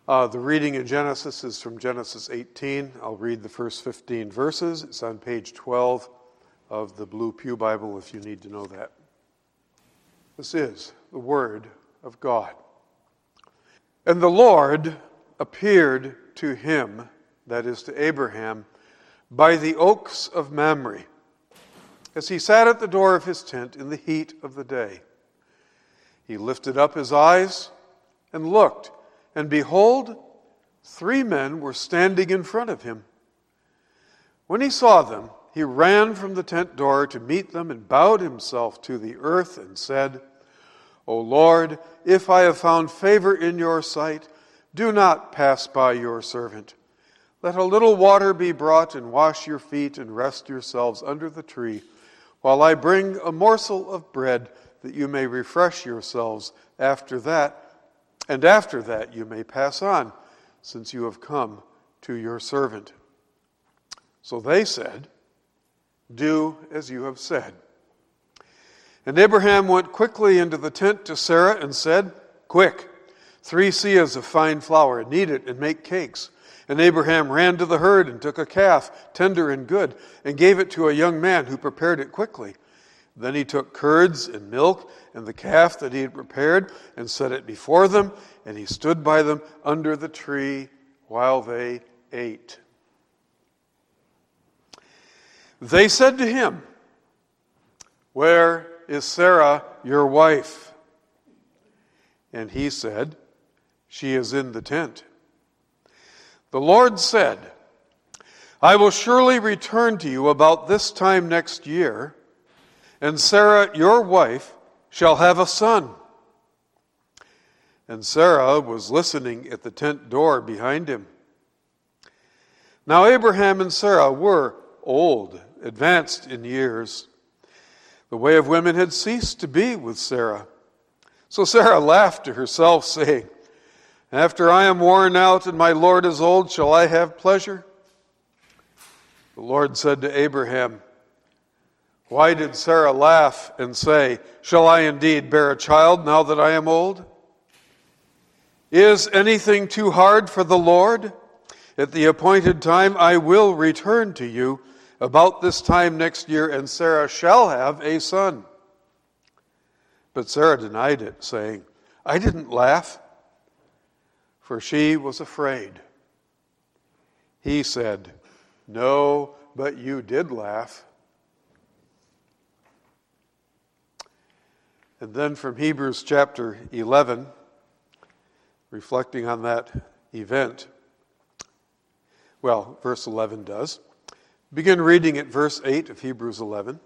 The reading in Genesis is from Genesis 18. I'll read the first 15 verses. It's on page 12 of the Blue Pew Bible if you need to know that. This is the Word of God. And the Lord appeared to him, that is to Abraham, by the oaks of Mamre, as he sat at the door of his tent in the heat of the day. He lifted up his eyes and looked, and behold, 3 men were standing in front of him. When he saw them, he ran from the tent door to meet them and bowed himself to the earth and said, O Lord, if I have found favor in your sight, do not pass by your servant. Let a little water be brought and wash your feet and rest yourselves under the tree, while I bring a morsel of bread that you may refresh yourselves after that, and after that you may pass on, since you have come to your servant. So they said, Do as you have said. And Abraham went quickly into the tent to Sarah and said, Quick, 3 seahs of fine flour, knead it and make cakes. And Abraham ran to the herd and took a calf, tender and good, and gave it to a young man who prepared it quickly. Then he took curds and milk and the calf that he had prepared and set it before them, and he stood by them under the tree while they ate. They said to him, Where is Sarah, your wife? And he said, She is in the tent. The Lord said, I will surely return to you about this time next year, and Sarah, your wife, shall have a son. And Sarah was listening at the tent door behind him. Now Abraham and Sarah were old, advanced in years. The way of women had ceased to be with Sarah. So Sarah laughed to herself, saying, After I am worn out and my Lord is old, shall I have pleasure? The Lord said to Abraham, Why did Sarah laugh and say, Shall I indeed bear a child now that I am old? Is anything too hard for the Lord? At the appointed time I will return to you about this time next year, and Sarah shall have a son. But Sarah denied it, saying, I didn't laugh, for she was afraid. He said, No, but you did laugh. And then from Hebrews chapter 11, reflecting on that event, well, verse 11 does. Begin reading at verse 8 of Hebrews 11.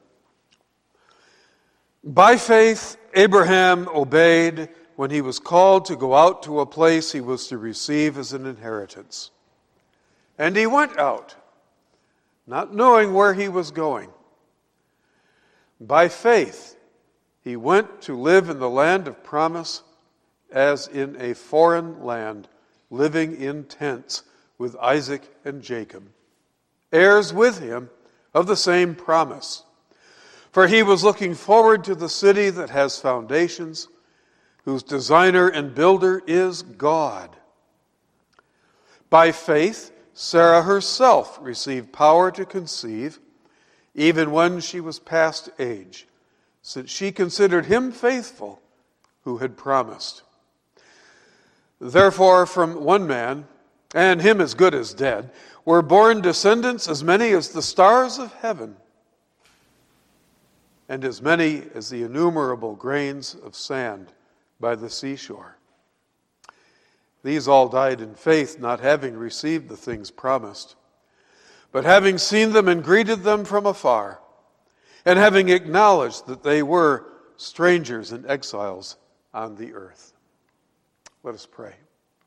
By faith, Abraham obeyed when he was called to go out to a place he was to receive as an inheritance. And he went out, not knowing where he was going. By faith, he went to live in the land of promise, as in a foreign land, living in tents with Isaac and Jacob, heirs with him of the same promise. For he was looking forward to the city that has foundations, whose designer and builder is God. By faith, Sarah herself received power to conceive, even when she was past age, since she considered him faithful who had promised. Therefore, from one man, and him as good as dead, were born descendants as many as the stars of heaven, and as many as the innumerable grains of sand by the seashore. These all died in faith, not having received the things promised, but having seen them and greeted them from afar, and having acknowledged that they were strangers and exiles on the earth. Let us pray.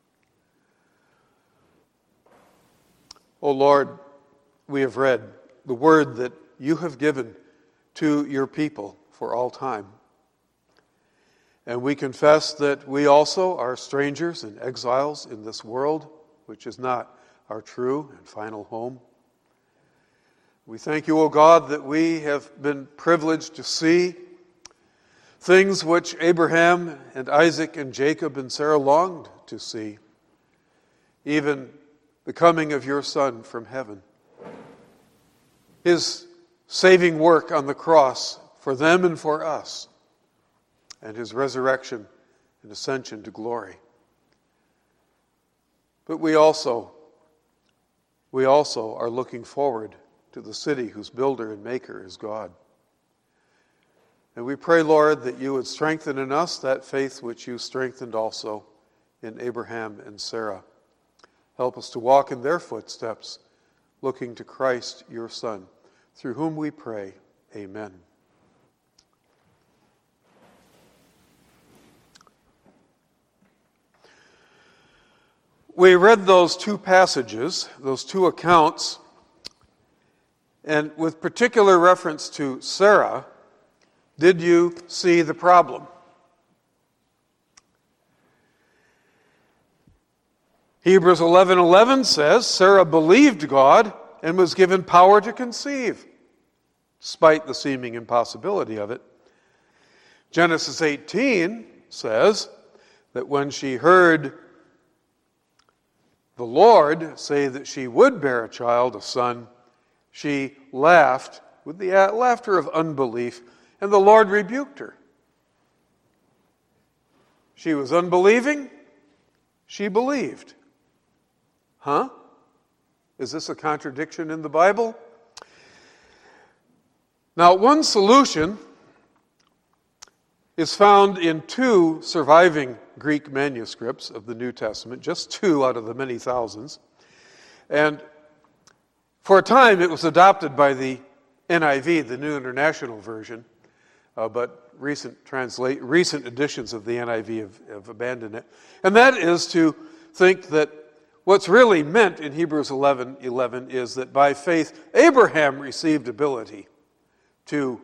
O Lord, we have read the word that you have given to your people for all time. And we confess that we also are strangers and exiles in this world, which is not our true and final home. We thank you, O God, that we have been privileged to see things which Abraham and Isaac and Jacob and Sarah longed to see. even the coming of your Son from heaven, his saving work on the cross for them and for us, and his resurrection and ascension to glory. But we also are looking forward to the city whose builder and maker is God. And we pray, Lord, that you would strengthen in us that faith which you strengthened also in Abraham and Sarah. Help us to walk in their footsteps, looking to Christ, your Son, through whom we pray. Amen. We read those two passages, those two accounts, and with particular reference to Sarah, did you see the problem? Hebrews 11:11 says, Sarah believed God and was given power to conceive, despite the seeming impossibility of it. Genesis 18 says that when she heard the Lord say that she would bear a child, a son, she laughed with the laughter of unbelief, and the Lord rebuked her. She was unbelieving, she believed. Huh? Is this a contradiction in the Bible? Now, one solution is found in two surviving Greek manuscripts of the New Testament, just two out of the many thousands. And for a time it was adopted by the NIV, the New International Version, but recent editions of the NIV have abandoned it. And that is to think that what's really meant in Hebrews 11:11 is that by faith Abraham received ability to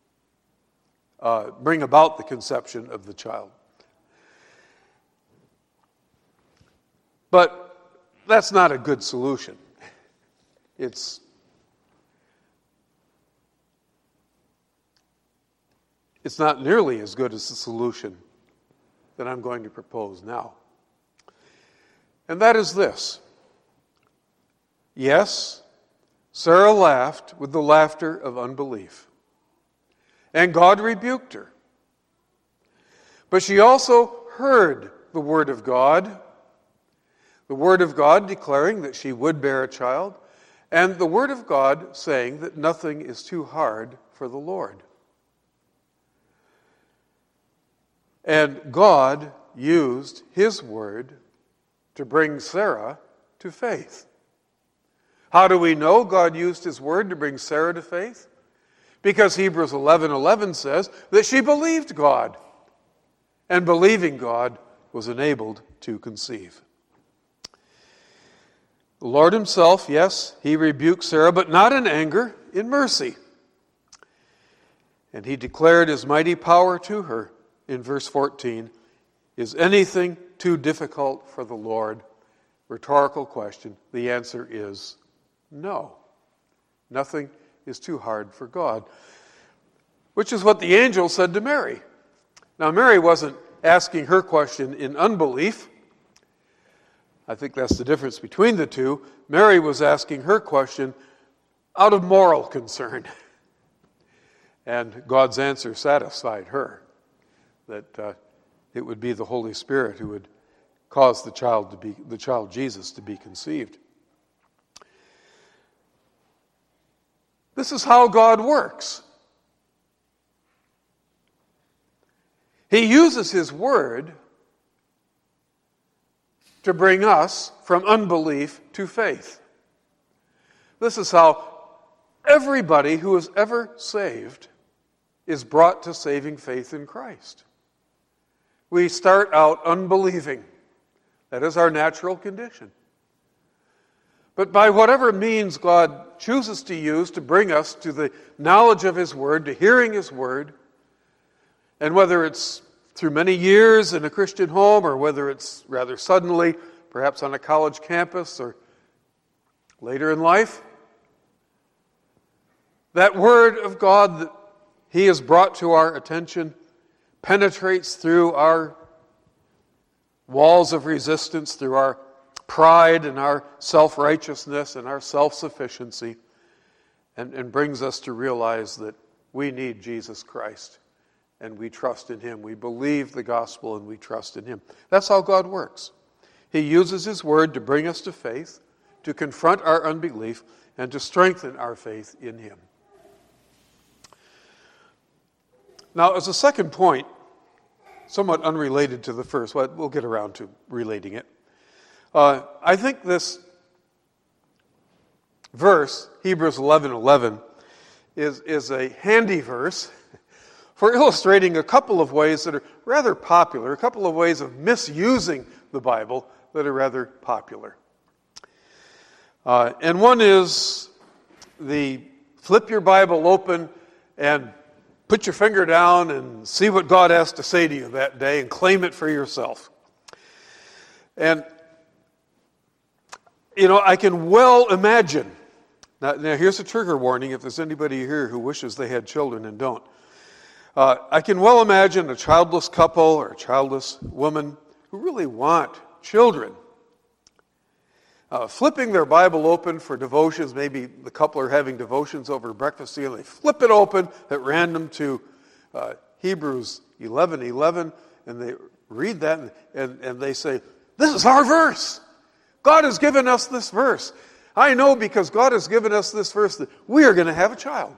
bring about the conception of the child. But that's not a good solution. It's not nearly as good as the solution that I'm going to propose now. And that is this. Yes, Sarah laughed with the laughter of unbelief, and God rebuked her. But she also heard the word of God, the word of God declaring that she would bear a child, and the word of God saying that nothing is too hard for the Lord. And God used his word to bring Sarah to faith. How do we know God used his word to bring Sarah to faith? Because Hebrews 11:11 says that she believed God, and believing God was enabled to conceive. The Lord himself, yes, he rebuked Sarah, but not in anger, in mercy. And he declared his mighty power to her in verse 14. Is anything too difficult for the Lord? Rhetorical question. The answer is no. Nothing is too hard for God. Which is what the angel said to Mary. Now, Mary wasn't asking her question in unbelief. I think that's the difference between the two. Mary was asking her question out of moral concern. And God's answer satisfied her, that it would be the Holy Spirit who would cause the child Jesus to be conceived. This is how God works. He uses his word to bring us from unbelief to faith. This is how everybody who is ever saved is brought to saving faith in Christ. We start out unbelieving. That is our natural condition. But by whatever means God chooses to use to bring us to the knowledge of his word, to hearing his word, and whether it's through many years in a Christian home or whether it's rather suddenly, perhaps on a college campus or later in life, that word of God that he has brought to our attention penetrates through our walls of resistance, through our pride and our self-righteousness and our self-sufficiency, and brings us to realize that we need Jesus Christ and we trust in him. We believe the gospel and we trust in him. That's how God works. He uses his word to bring us to faith, to confront our unbelief, and to strengthen our faith in him. Now, as a second point, somewhat unrelated to the first, we'll get around to relating it. I think this verse, Hebrews 11:11, is a handy verse for illustrating a couple of ways that are rather popular, a couple of ways of misusing the Bible that are rather popular. And one is the flip your Bible open and put your finger down and see what God has to say to you that day and claim it for yourself. And, I can well imagine. Now here's a trigger warning if there's anybody here who wishes they had children and don't. I can well imagine a childless couple or a childless woman who really want children flipping their Bible open for devotions. Maybe the couple are having devotions over breakfast, and they flip it open at random to Hebrews 11:11, and they read that, and they say, "This is our verse. God has given us this verse. I know because God has given us this verse that we are going to have a child."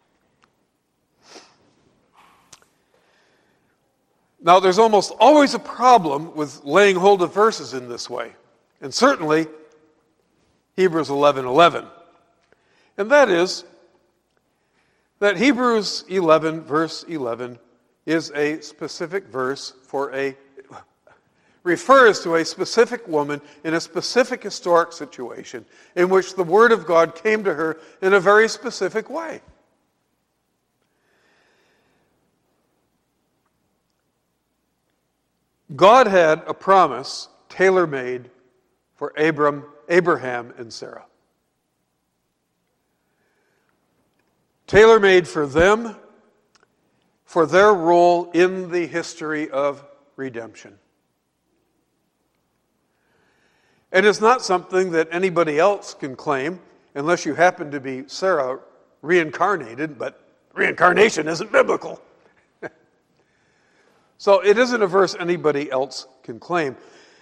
Now, there's almost always a problem with laying hold of verses in this way, and certainly Hebrews 11:11. And that is that Hebrews 11, verse 11, is a specific verse refers to a specific woman in a specific historic situation in which the Word of God came to her in a very specific way. God had a promise tailor-made for Abraham and Sarah. Tailor-made for them, for their role in the history of redemption. And it's not something that anybody else can claim, unless you happen to be Sarah reincarnated, but reincarnation isn't biblical. So it isn't a verse anybody else can claim.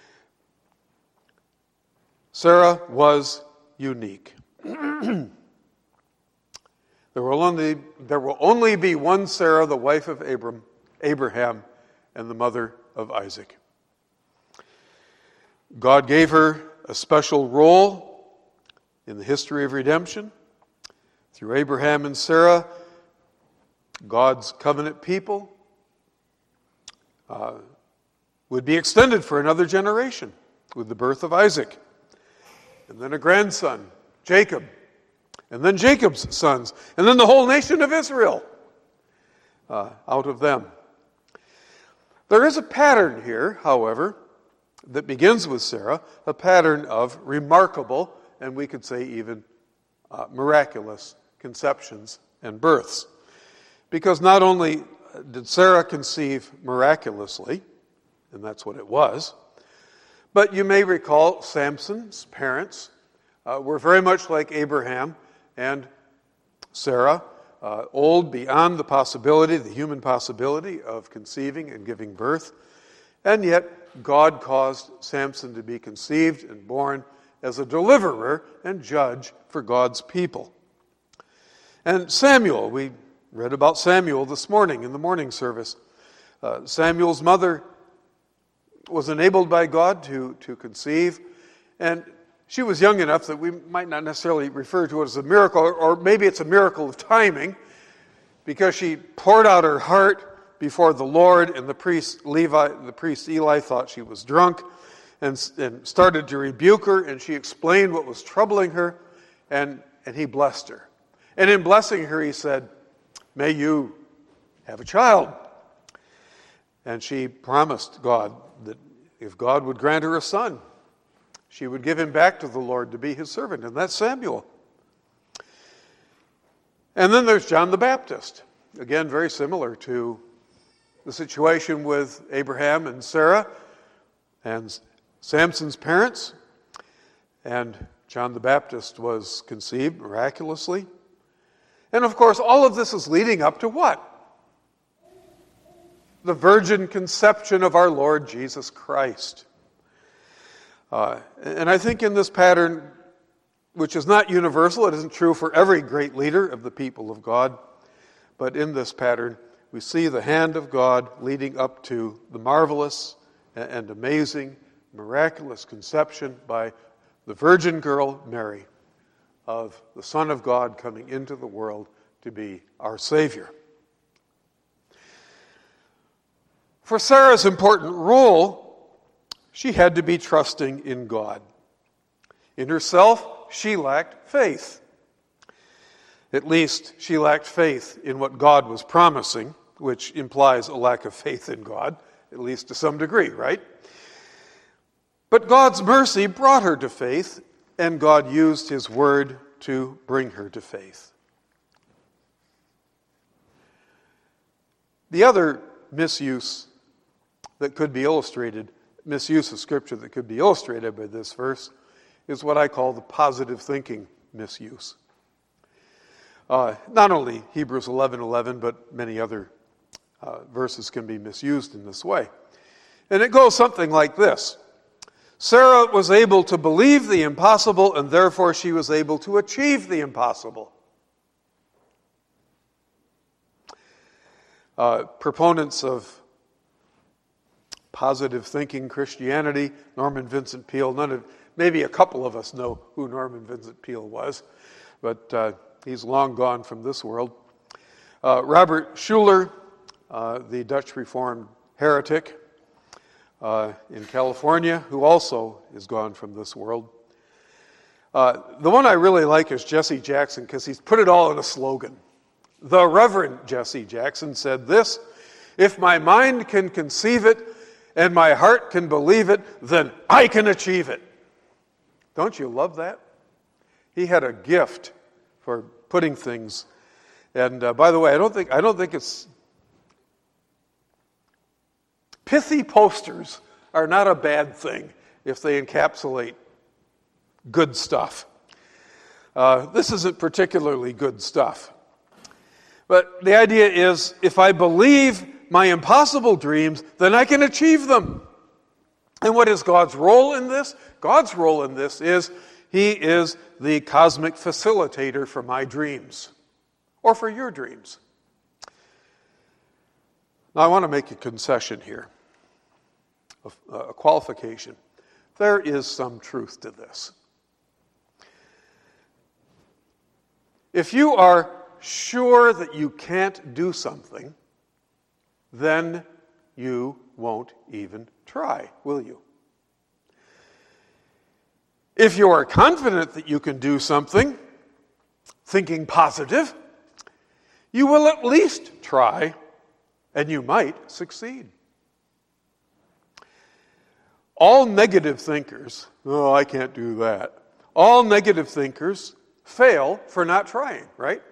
Sarah was unique. There will only be one Sarah, the wife of Abraham, and the mother of Isaac. God gave her a special role in the history of redemption. Through Abraham and Sarah, God's covenant people would be extended for another generation with the birth of Isaac. And then a grandson, Jacob. And then Jacob's sons. And then the whole nation of Israel out of them. There is a pattern here, however, that begins with Sarah, a pattern of remarkable, and we could say even miraculous conceptions and births. Because not only did Sarah conceive miraculously, and that's what it was, but you may recall Samson's parents were very much like Abraham and Sarah, old beyond the human possibility of conceiving and giving birth. And yet, God caused Samson to be conceived and born as a deliverer and judge for God's people. And Samuel, we read about Samuel this morning in the morning service. Samuel's mother was enabled by God to conceive, and she was young enough that we might not necessarily refer to it as a miracle, or maybe it's a miracle of timing, because she poured out her heart before the Lord, and the priest Eli thought she was drunk and started to rebuke her, and she explained what was troubling her, and he blessed her. And in blessing her, he said, "May you have a child." And she promised God that if God would grant her a son, she would give him back to the Lord to be his servant, and that's Samuel. And then there's John the Baptist. Again, very similar to the situation with Abraham and Sarah and Samson's parents. And John the Baptist was conceived miraculously. And of course, all of this is leading up to what? The virgin conception of our Lord Jesus Christ. And I think in this pattern, which is not universal, it isn't true for every great leader of the people of God, but in this pattern, we see the hand of God leading up to the marvelous and amazing, miraculous conception by the virgin girl, Mary, of the Son of God coming into the world to be our Savior. For Sarah's important role, she had to be trusting in God. In herself, she lacked faith. At least, she lacked faith in what God was promising, which implies a lack of faith in God, at least to some degree, right? But God's mercy brought her to faith, and God used His word to bring her to faith. The other misuse of Scripture that could be illustrated by this verse is what I call the positive thinking misuse. Not only Hebrews 11:11, but many other verses can be misused in this way. And it goes something like this. Sarah was able to believe the impossible, and therefore she was able to achieve the impossible. Proponents of positive thinking Christianity, Norman Vincent Peale, maybe a couple of us know who Norman Vincent Peale was, but he's long gone from this world. Robert Schuller, the Dutch Reformed heretic in California, who also is gone from this world. The one I really like is Jesse Jackson, because he's put it all in a slogan. The Reverend Jesse Jackson said this: "If my mind can conceive it and my heart can believe it, then I can achieve it." Don't you love that? He had a gift for putting things. And by the way, I don't think it's pithy posters are not a bad thing if they encapsulate good stuff. This isn't particularly good stuff. But the idea is, if I believe my impossible dreams, then I can achieve them. And what is God's role in this? God's role in this is He is the cosmic facilitator for my dreams, or for your dreams. Now I want to make a concession here, a qualification. There is some truth to this. If you are sure that you can't do something, then you won't even try, will you? If you are confident that you can do something, thinking positive, you will at least try, and you might succeed. All negative thinkers, "Oh, I can't do that." All negative thinkers fail for not trying, right?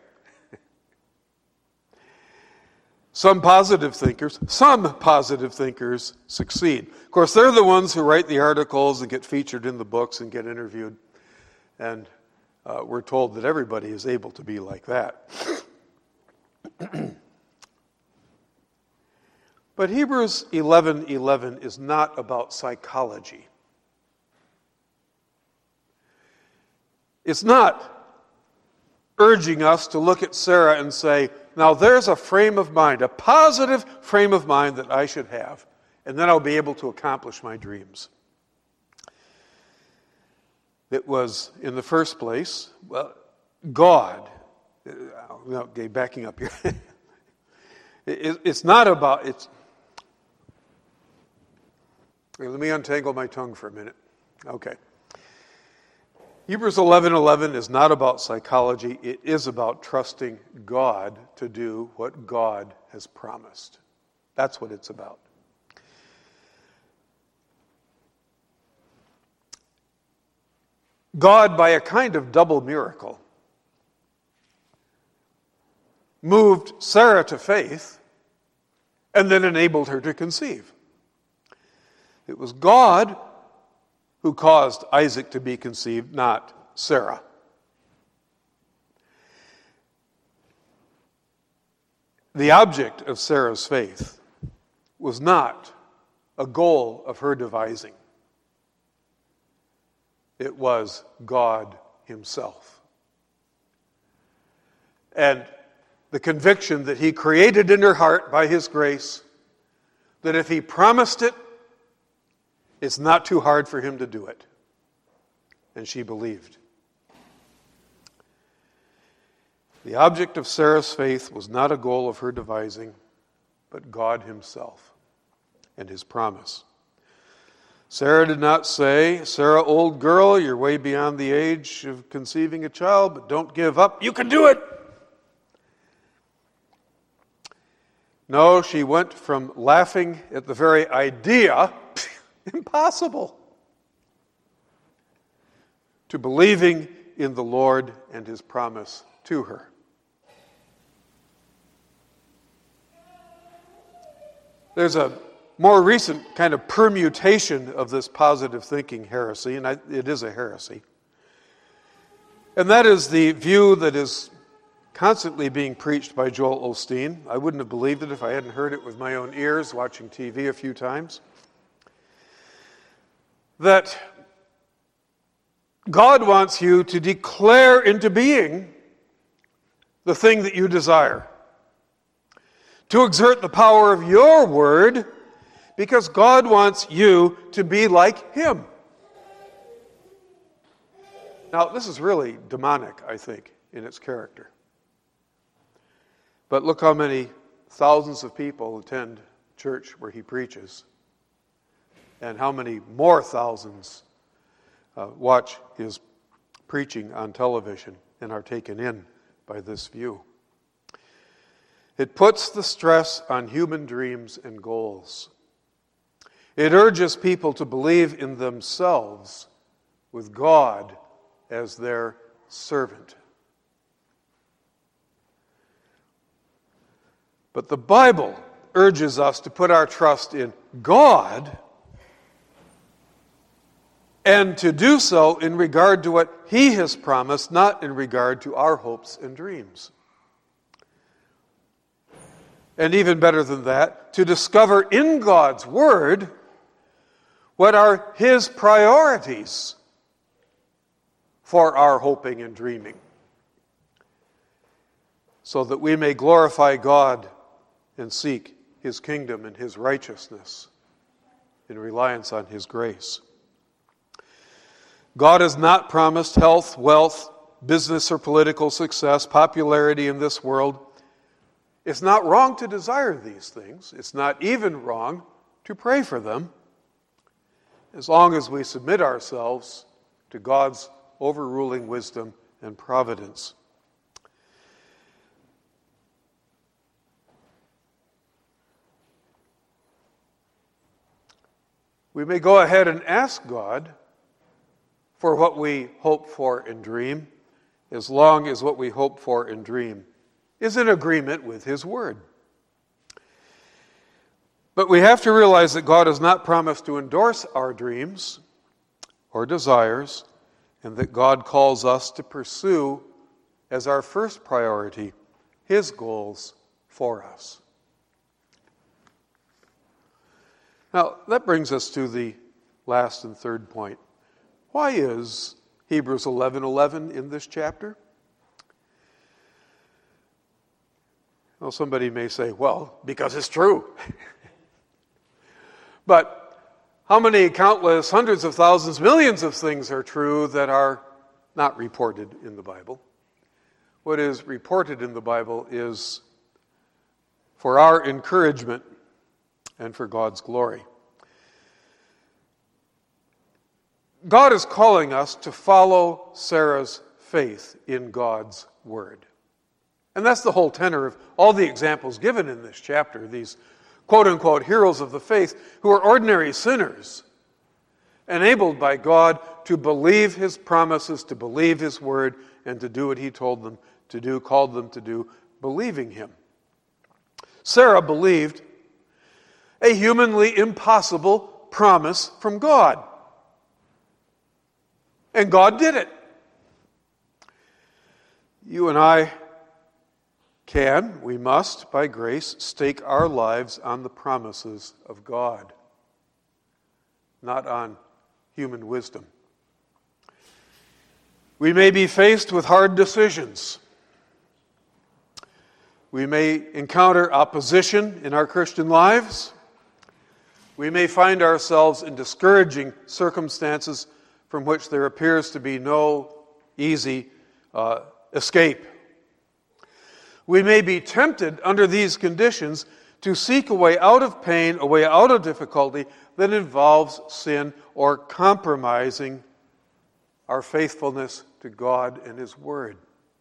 Some positive thinkers succeed. Of course, they're the ones who write the articles and get featured in the books and get interviewed. And we're told that everybody is able to be like that. But Hebrews 11:11 is not about psychology. It's not urging us to look at Sarah and say, now there's a frame of mind, a positive frame of mind that I should have, and then I'll be able to accomplish my dreams. It was, in the first place, God. Okay, backing up here. It's not about, let me untangle my tongue for a minute. Okay. Hebrews 11:11 is not about psychology. It is about trusting God to do what God has promised. That's what it's about. God, by a kind of double miracle, moved Sarah to faith and then enabled her to conceive. It was God who caused Isaac to be conceived, not Sarah. The object of Sarah's faith was not a goal of her devising. It was God Himself. And the conviction that He created in her heart by His grace, that if He promised it, it's not too hard for Him to do it. And she believed. The object of Sarah's faith was not a goal of her devising, but God Himself and His promise. Sarah did not say, "Sarah, old girl, you're way beyond the age of conceiving a child, but don't give up. You can do it." No, she went from laughing at the very idea, impossible, to believing in the Lord and His promise to her. There's a more recent kind of permutation of this positive thinking heresy, and it is a heresy. And that is the view that is constantly being preached by Joel Osteen. I wouldn't have believed it if I hadn't heard it with my own ears, watching TV a few times. That God wants you to declare into being the thing that you desire. To exert the power of your word, because God wants you to be like Him. Now, this is really demonic, I think, in its character. But look how many thousands of people attend church where he preaches, and how many more thousands watch his preaching on television and are taken in by this view. It puts the stress on human dreams and goals. It urges people to believe in themselves with God as their servant. But the Bible urges us to put our trust in God and to do so in regard to what He has promised, not in regard to our hopes and dreams. And even better than that, to discover in God's Word what are His priorities for our hoping and dreaming, so that we may glorify God and seek His kingdom and His righteousness in reliance on His grace. God has not promised health, wealth, business or political success, popularity in this world. It's not wrong to desire these things. It's not even wrong to pray for them, as long as we submit ourselves to God's overruling wisdom and providence. We may go ahead and ask God for what we hope for and dream, as long as what we hope for and dream is in agreement with His Word. But we have to realize that God has not promised to endorse our dreams or desires, and that God calls us to pursue as our first priority His goals for us. Now, that brings us to the last and third point. Why is Hebrews 11:11 in this chapter? Well, somebody may say, well, because it's true. But how many countless hundreds of thousands, millions of things are true that are not reported in the Bible? What is reported in the Bible is for our encouragement and for God's glory. God is calling us to follow Sarah's faith in God's Word. And that's the whole tenor of all the examples given in this chapter, these quote-unquote heroes of the faith who are ordinary sinners, enabled by God to believe His promises, to believe His Word, and to do what He told them to do, called them to do, believing Him. Sarah believed a humanly impossible promise from God. And God did it. You and I we must, by grace, stake our lives on the promises of God, not on human wisdom. We may be faced with hard decisions. We may encounter opposition in our Christian lives. We may find ourselves in discouraging circumstances from which there appears to be no easy escape. We may be tempted under these conditions to seek a way out of pain, a way out of difficulty that involves sin or compromising our faithfulness to God and His Word.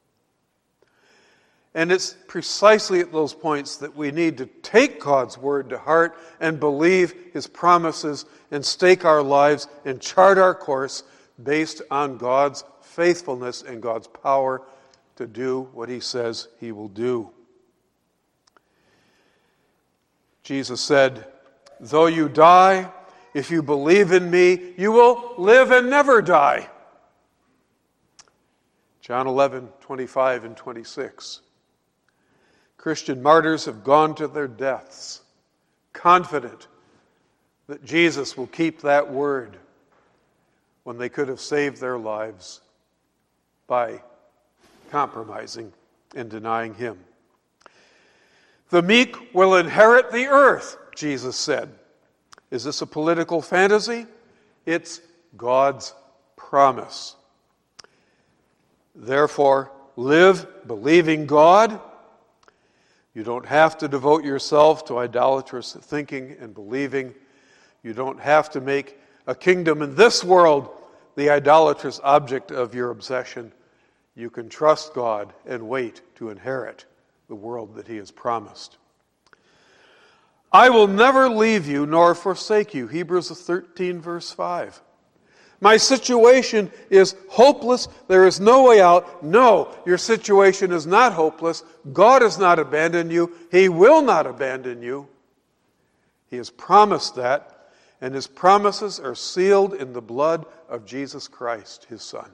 And it's precisely at those points that we need to take God's Word to heart and believe His promises and stake our lives and chart our course based on God's faithfulness and God's power to do what He says He will do. Jesus said, "Though you die, if you believe in me, you will live and never die." John 11:25 and 26. Christian martyrs have gone to their deaths, confident that Jesus will keep that word when they could have saved their lives by compromising and denying Him. The meek will inherit the earth, Jesus said. Is this a political fantasy? It's God's promise. Therefore, live believing God. You don't have to devote yourself to idolatrous thinking and believing. You don't have to make a kingdom in this world the idolatrous object of your obsession. You can trust God and wait to inherit the world that He has promised. I will never leave you nor forsake you. Hebrews 13, verse 5. My situation is hopeless. There is no way out. No, your situation is not hopeless. God has not abandoned you. He will not abandon you. He has promised that, and His promises are sealed in the blood of Jesus Christ, His Son.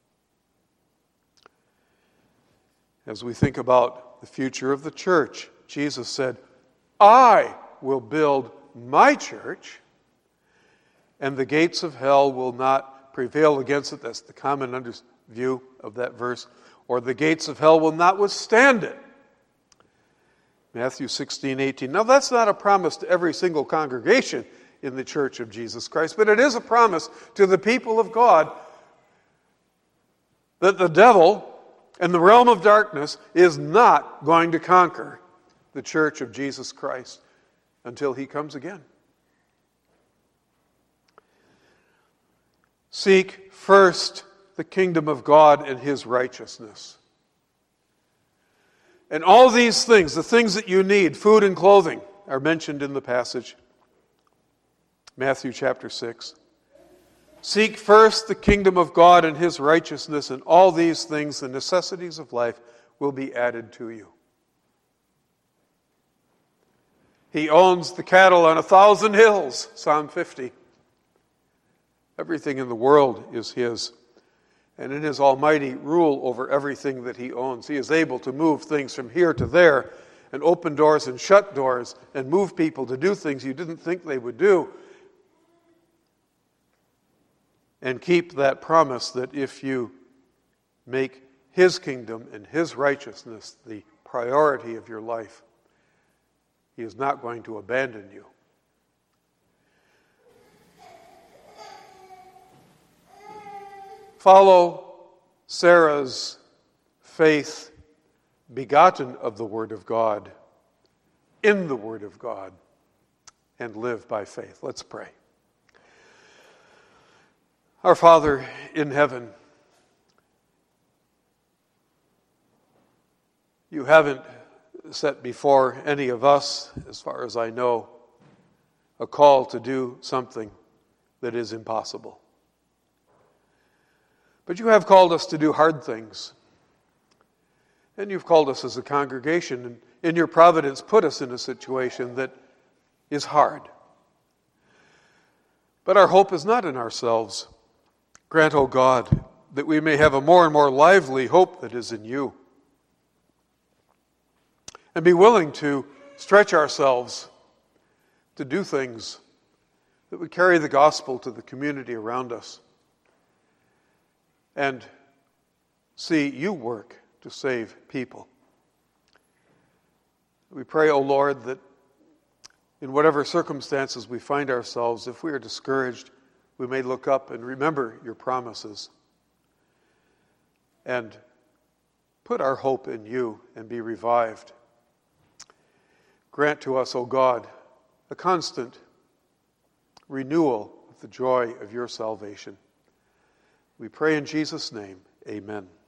As we think about the future of the church, Jesus said, I will build my church, and the gates of hell will not prevail against it. That's the common view of that verse. Or the gates of hell will not withstand it. Matthew 16:18. Now that's not a promise to every single congregation in the church of Jesus Christ, but it is a promise to the people of God that the devil and the realm of darkness is not going to conquer the church of Jesus Christ until He comes again. Seek first the kingdom of God and His righteousness. And all these things, the things that you need, food and clothing, are mentioned in the passage. Matthew chapter 6. Seek first the kingdom of God and His righteousness, and all these things, the necessities of life, will be added to you. He owns the cattle on 1,000 hills, Psalm 50. Everything in the world is His. And in His almighty rule over everything that He owns, He is able to move things from here to there, and open doors and shut doors, and move people to do things you didn't think they would do. And keep that promise that if you make His kingdom and His righteousness the priority of your life, He is not going to abandon you. Follow Sarah's faith, begotten of the Word of God, in the Word of God, and live by faith. Let's pray. Our Father in heaven, You haven't set before any of us, as far as I know, a call to do something that is impossible. But You have called us to do hard things. And You've called us as a congregation, and in Your providence put us in a situation that is hard. But our hope is not in ourselves. Grant, O God, that we may have a more and more lively hope that is in you, and be willing to stretch ourselves to do things that would carry the gospel to the community around us and see you work to save people. We pray, O Lord, that in whatever circumstances we find ourselves, if we are discouraged, we may look up and remember your promises and put our hope in you and be revived. Grant to us, O God, a constant renewal of the joy of your salvation. We pray in Jesus' name, amen.